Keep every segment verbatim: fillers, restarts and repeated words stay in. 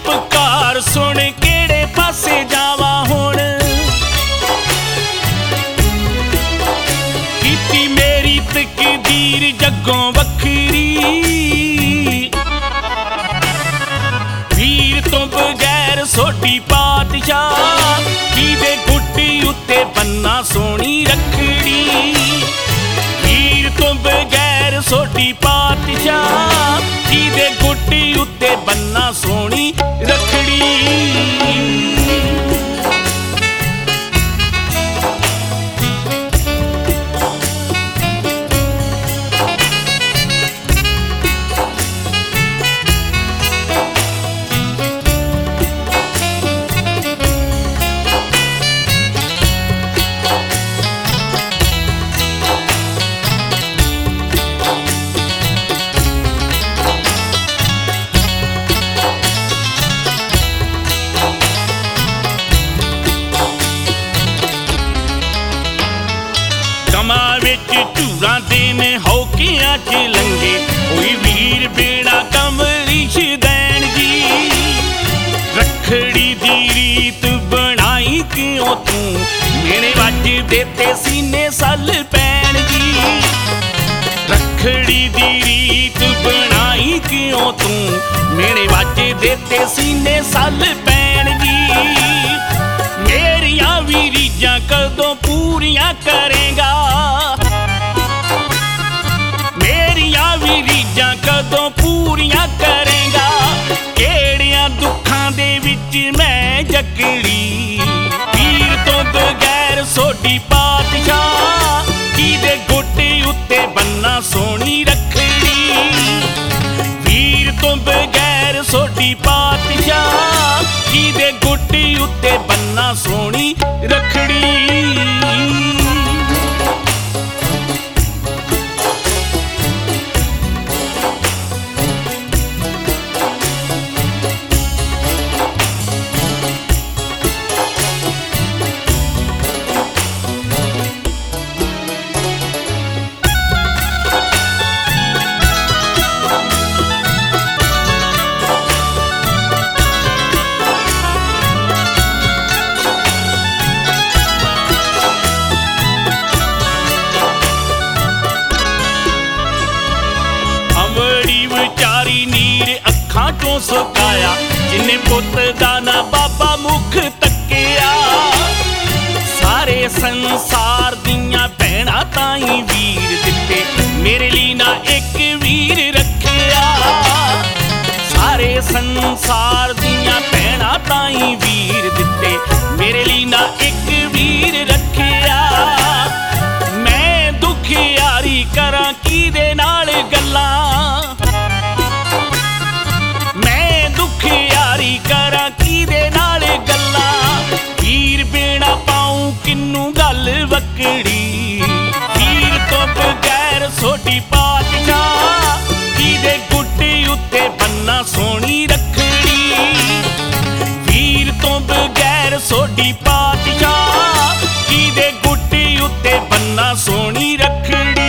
पुकार सुन केड़े पासे जावा हुण। कीती मेरी तकदीर जग्गों वखरी, वीर तो बगैर सोडी पातशाह किदे गुड्डी उत्ते बन्ना सोहनी रखड़ी। वीर तो बगैर सोडी पातशाह किदे गुड्डी उत्ते बन्ना सोहनी रखड़ी। झूरां देने हौकियां च लंघे कोई वीर बेड़ा कमरीश दैन जी। रखड़ी दी रीत बनाई क्यों तू मेरे वज देते सीने सल पैन जी। रखड़ी दी रीत बनाई क्यों तू मेरे वज देते सीने सल पैन जी। मेरियां भी रीजां कदों पूरियां करेगा, भी रीजां कदों पूरियां करेगा। केड़ियां दुखां दे विच मैं जकड़ी, वीर तो बगैर सोडी पातशाह किदे गोडे उत्ते बन्ना सोहनी रखड़ी। वीर तो बगैर सोडी पातशाह किदे गोडे उत्ते बन्ना सोहनी रखड़ी। नीर अखां चों सुकाया जिन्ने पुत दा ना बाबा मुख तकिया। सारे संसार दियां भैणां ताईं वीर दिते मेरे लिए ना एक वीर रखिया। सारे संसार दियां भैणां ताईं वीर दिते मेरे लिए ना एक वीर रखिया। मैं दुखियारी करां किदे नाल गल्लां, दुखियारी करा किदे नाल गल्लां। वीर बेड़ा पाऊं किन्नू गल वकड़ी, वीर तो बगैर सोडी पातशाह किदे गुड्डे उत्ते बन्ना सोहनी रखड़ी। वीर तो बगैर सोडी पातशाह किदे गुड्डे उत्ते बन्ना सोहनी रखड़ी।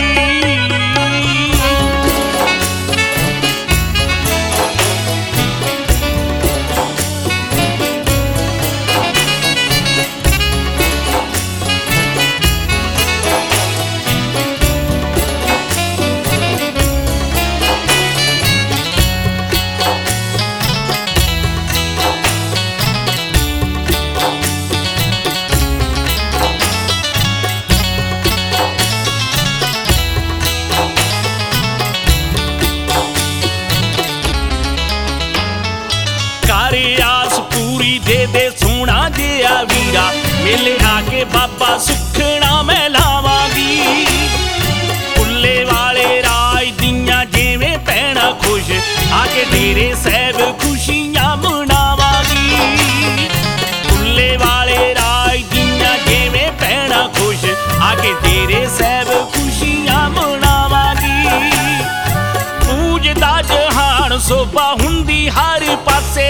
वीरा मेले आके बाबा सुखना मैं लावांगी। पुल्ले वाले राज दियां जिवें भैणां खुश आके डेरे साहिब खुशियां मनावांगी। पुल्ले वाले राज दियां जिवें भैणां खुश आके डेरे साहिब खुशियां मनावांगी। पूजदा जहान सोभा हुंदी हर पासे,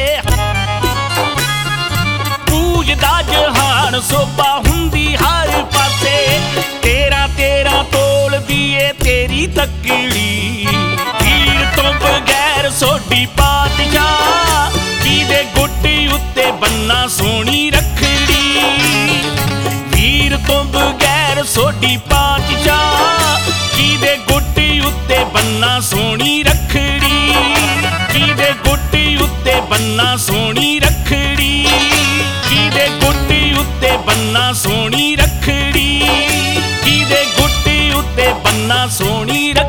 पूजदा जहान सोभा हुंदी हर पासे। तेरा तेरा तोल दिए तेरी तकड़ी, वीर तो बगैर सोडी पातशाह किदे ਬੰਨਾ ਸੋਹਣੀ ਰੱਖੜੀ, ਕਿਹਦੇ ਗੁੱਟ ਉੱਤੇ ਬੰਨਾ ਸੋਹਣੀ ਰੱਖੜੀ, ਕਿਹਦੇ ਗੁੱਟ ਉੱਤੇ ਬੰਨਾ ਸੋਹਣੀ ਰੱਖੜੀ।